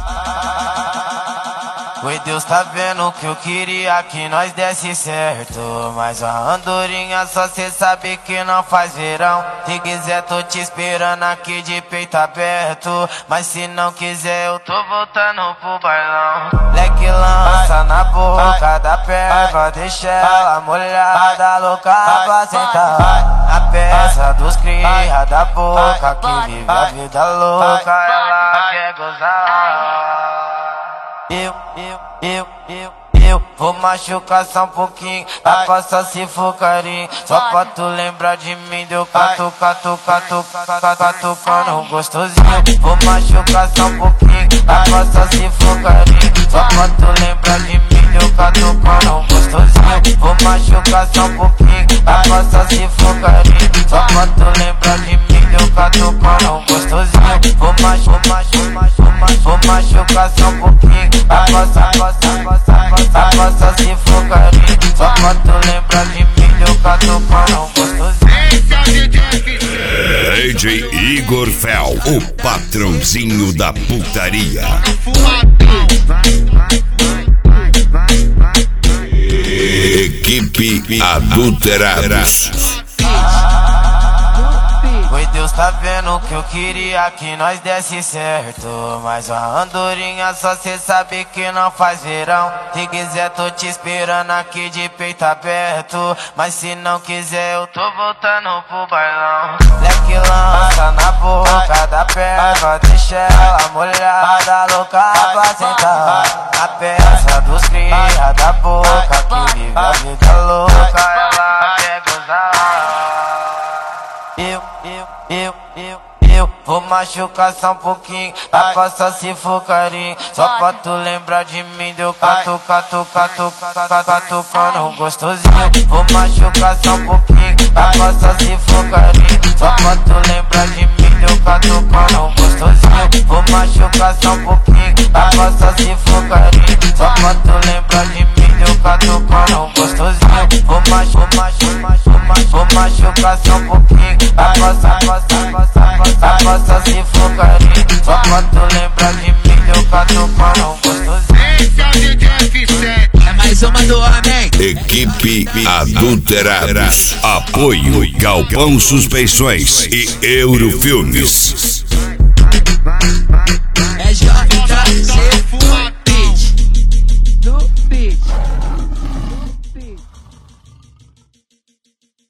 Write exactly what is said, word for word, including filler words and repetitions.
Oi, Deus tá vendo que eu queria que nós desse certo, mas a andorinha só cê sabe que não faz verão. Se quiser tô te esperando aqui de peito aberto, mas se não quiser eu tô voltando pro bailão. Leque lança na boca da perva, deixa ela molhada, louca pra sentar. A peça dos cria da boca que vive a vida louca, ela quer gozar. Eu, eu, eu, eu, eu vou machucar só um pouquinho, a coça se for carinho. Só pra tu lembrar de mim, deu catu, catu, catu, catu, catucando gostosinho. Vou machucar só um pouquinho, a coça se for carinho. Só pra tu lembrar de mim, deu catucando gostosinho. Vou machucar só um pouquinho, a coça se for carinho. Só pra tu lembrar de mim, deu catucando gostosinho. Vou machucar, vou machucar só um pouquinho, a coça, a coça, a coça, a coça se for carinho. Só pra tu lembrar de mim, deu catucando gostosinho. D J Igor Fel, o patrãozinho da putaria. Equipe Adulterados. Oi, Deus tá vendo que eu queria que nós desse certo, mas a andorinha só cê sabe que não faz verão. Se quiser tô te esperando aqui de peito aberto, mas se não quiser eu tô voltando pro bailão. Leque lança na boca da perva, deixa ela molhada, louca pra sentar. A peça dos cria da boca que vive a vida louca, ela quer gozar. Eu, eu, eu, eu, eu vou machucar só um pouquinho, a coça se for carinho. Só pra tu lembrar de mim, deu catu, catu, catu, catu, catucando gostosinho. Vou machucar só um pouquinho, a coça se for carinho. Só pra tu lembrar de mim, deu catucando gostosinho. Vou machucar só um pouquinho, a coça se for carinho. Só pra tu lembrar de mim, deu catucando gostosinho. Vou machucar, vou machucar só um pouquinho, a coça, a coça, a coça, a coça, a coça se for carinho. Só pra tu lembrar de mim, deu catucando gostosinho. Esse é o D J F sete, é mais uma do homem. Equipe Adulterados. Apoio Galpão Suspensões e Eurofilmes.